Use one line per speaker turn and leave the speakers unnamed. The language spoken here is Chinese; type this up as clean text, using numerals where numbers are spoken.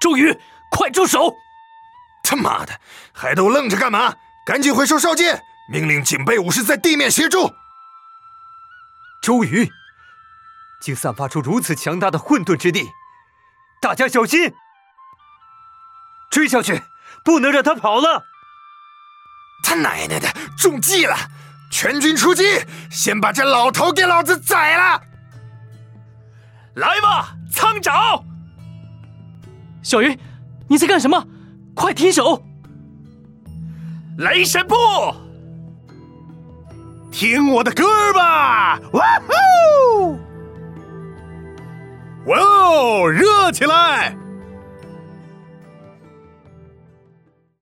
周瑜，快住手！
他妈的，还都愣着干嘛？赶紧回收哨戒，命令警备武士在地面协助。
周瑜竟散发出如此强大的混沌之力，大家小心！追上去，不能让他跑了！
他奶奶的，中计了！全军出击，先把这老头给老子宰了！
来吧，苍爪！小鱼，你在干什么？快停手！雷神步，
听我的歌吧！哇呼！哇哦，热起来！